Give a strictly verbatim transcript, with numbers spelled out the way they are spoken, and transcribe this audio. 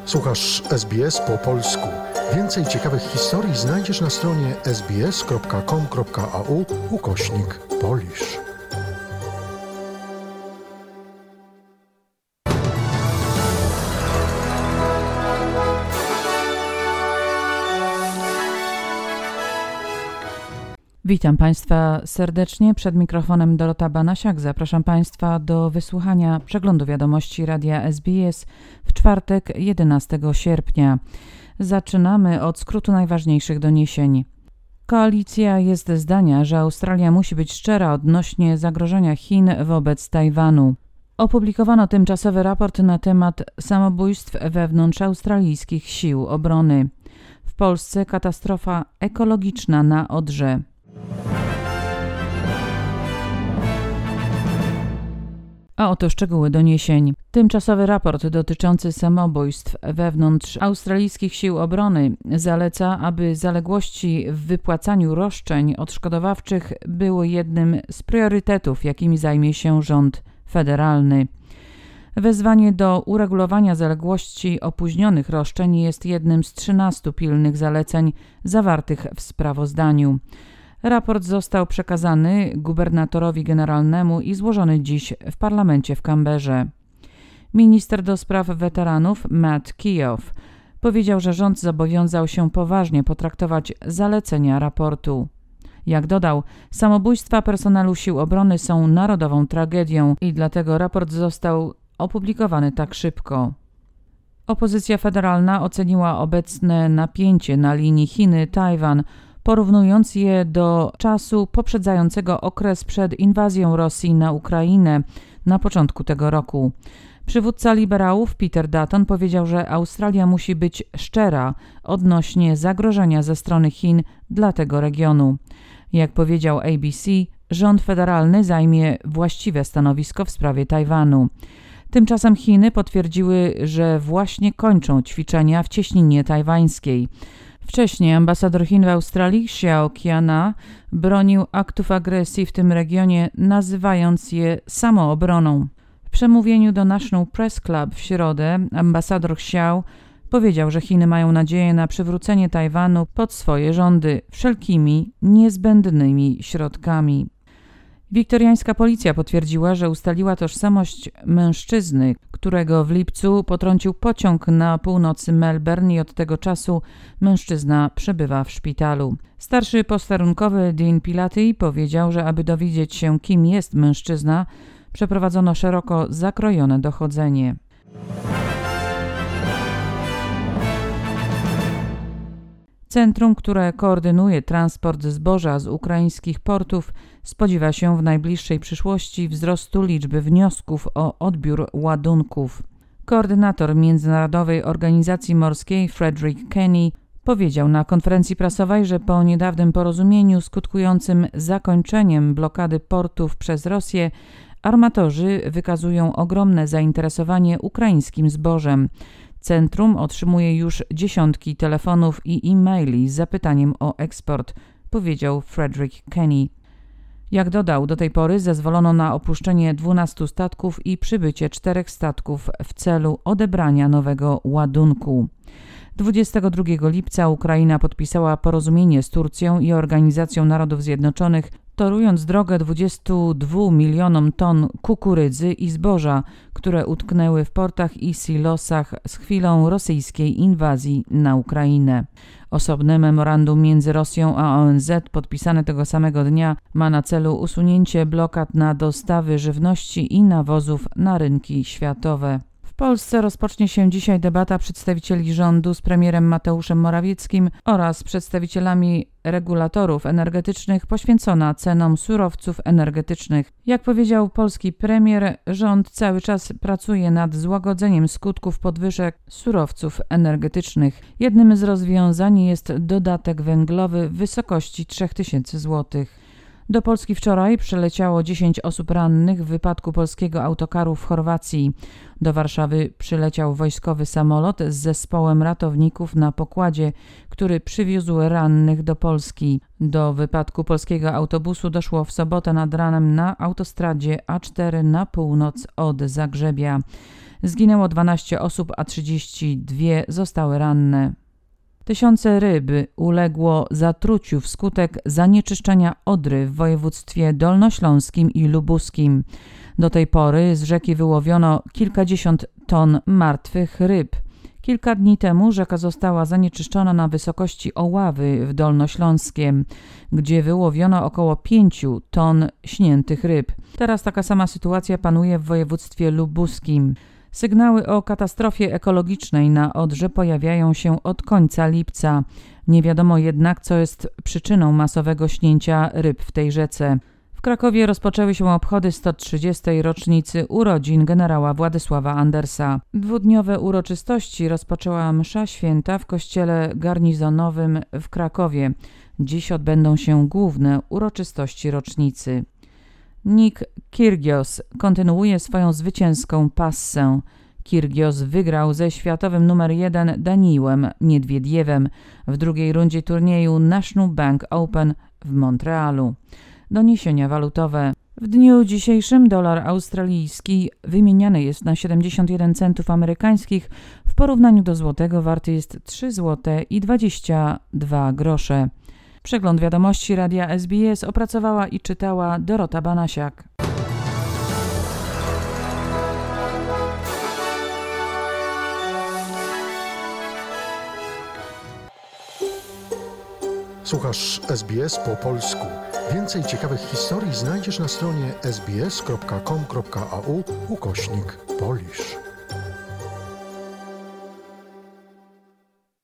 Słuchasz S B S po polsku. Więcej ciekawych historii znajdziesz na stronie sbs.com.au ukośnik Polish. Witam Państwa serdecznie. Przed mikrofonem Dorota Banasiak. Zapraszam Państwa do wysłuchania przeglądu wiadomości Radia S B S w czwartek, jedenastego sierpnia. Zaczynamy od skrótu najważniejszych doniesień. Koalicja jest zdania, że Australia musi być szczera odnośnie zagrożenia Chin wobec Tajwanu. Opublikowano tymczasowy raport na temat samobójstw wewnątrz australijskich sił obrony. W Polsce katastrofa ekologiczna na Odrze. A oto szczegóły doniesień. Tymczasowy raport dotyczący samobójstw wewnątrz australijskich sił obrony zaleca, aby zaległości w wypłacaniu roszczeń odszkodowawczych były jednym z priorytetów, jakimi zajmie się rząd federalny. Wezwanie do uregulowania zaległości opóźnionych roszczeń jest jednym z trzynastu pilnych zaleceń zawartych w sprawozdaniu. Raport został przekazany gubernatorowi generalnemu i złożony dziś w parlamencie w Canberrze. Minister do spraw weteranów Matt Keogh powiedział, że rząd zobowiązał się poważnie potraktować zalecenia raportu. Jak dodał, samobójstwa personelu sił obrony są narodową tragedią i dlatego raport został opublikowany tak szybko. Opozycja federalna oceniła obecne napięcie na linii Chiny-Tajwan, porównując je do czasu poprzedzającego okres przed inwazją Rosji na Ukrainę na początku tego roku. Przywódca liberałów Peter Dutton powiedział, że Australia musi być szczera odnośnie zagrożenia ze strony Chin dla tego regionu. Jak powiedział A B C, rząd federalny zajmie właściwe stanowisko w sprawie Tajwanu. Tymczasem Chiny potwierdziły, że właśnie kończą ćwiczenia w cieśninie tajwańskiej. Wcześniej ambasador Chin w Australii Xiao Qiana bronił aktów agresji w tym regionie, nazywając je samoobroną. W przemówieniu do National Press Club w środę ambasador Xiao powiedział, że Chiny mają nadzieję na przywrócenie Tajwanu pod swoje rządy wszelkimi niezbędnymi środkami. Wiktoriańska policja potwierdziła, że ustaliła tożsamość mężczyzny, którego w lipcu potrącił pociąg na północy Melbourne i od tego czasu mężczyzna przebywa w szpitalu. Starszy posterunkowy Dean Pilaty powiedział, że aby dowiedzieć się, kim jest mężczyzna, przeprowadzono szeroko zakrojone dochodzenie. Centrum, które koordynuje transport zboża z ukraińskich portów, spodziewa się w najbliższej przyszłości wzrostu liczby wniosków o odbiór ładunków. Koordynator Międzynarodowej Organizacji Morskiej Frederick Kenny powiedział na konferencji prasowej, że po niedawnym porozumieniu skutkującym zakończeniem blokady portów przez Rosję, armatorzy wykazują ogromne zainteresowanie ukraińskim zbożem. Centrum otrzymuje już dziesiątki telefonów i e-maili z zapytaniem o eksport, powiedział Frederick Kenny. Jak dodał, do tej pory zezwolono na opuszczenie dwunastu statków i przybycie czterech statków w celu odebrania nowego ładunku. dwudziestego drugiego lipca Ukraina podpisała porozumienie z Turcją i Organizacją Narodów Zjednoczonych, torując drogę dwudziestu dwóch milionom ton kukurydzy i zboża, które utknęły w portach i silosach z chwilą rosyjskiej inwazji na Ukrainę. Osobne memorandum między Rosją a O N Z podpisane tego samego dnia ma na celu usunięcie blokad na dostawy żywności i nawozów na rynki światowe. W Polsce rozpocznie się dzisiaj debata przedstawicieli rządu z premierem Mateuszem Morawieckim oraz przedstawicielami regulatorów energetycznych poświęcona cenom surowców energetycznych. Jak powiedział polski premier, rząd cały czas pracuje nad złagodzeniem skutków podwyżek surowców energetycznych. Jednym z rozwiązań jest dodatek węglowy w wysokości trzy tysiące złotych. Do Polski wczoraj przyleciało dziesięć osób rannych w wypadku polskiego autokaru w Chorwacji. Do Warszawy przyleciał wojskowy samolot z zespołem ratowników na pokładzie, który przywiózł rannych do Polski. Do wypadku polskiego autobusu doszło w sobotę nad ranem na autostradzie A cztery na północ od Zagrzebia. Zginęło dwanaście osób, a trzydzieści dwie zostały ranne. Tysiące ryb uległo zatruciu wskutek zanieczyszczenia Odry w województwie dolnośląskim i lubuskim. Do tej pory z rzeki wyłowiono kilkadziesiąt ton martwych ryb. Kilka dni temu rzeka została zanieczyszczona na wysokości Oławy w Dolnośląskiem, gdzie wyłowiono około pięciu ton śniętych ryb. Teraz taka sama sytuacja panuje w województwie lubuskim. Sygnały o katastrofie ekologicznej na Odrze pojawiają się od końca lipca. Nie wiadomo jednak, co jest przyczyną masowego śnięcia ryb w tej rzece. W Krakowie rozpoczęły się obchody sto trzydziestej rocznicy urodzin generała Władysława Andersa. Dwudniowe uroczystości rozpoczęła msza święta w kościele garnizonowym w Krakowie. Dziś odbędą się główne uroczystości rocznicy. Nick Kyrgios kontynuuje swoją zwycięską passę. Kyrgios wygrał ze światowym numer jeden Daniilem Miedwiediewem w drugiej rundzie turnieju National Bank Open w Montrealu. Doniesienia walutowe. W dniu dzisiejszym dolar australijski wymieniany jest na siedemdziesiąt jeden centów amerykańskich. W porównaniu do złotego warty jest trzy złote i dwadzieścia dwa grosze. Przegląd wiadomości Radia S B S opracowała i czytała Dorota Banasiak. Słuchasz S B S po polsku. Więcej ciekawych historii znajdziesz na stronie sbs kropka com kropka a u ukośnik Polish.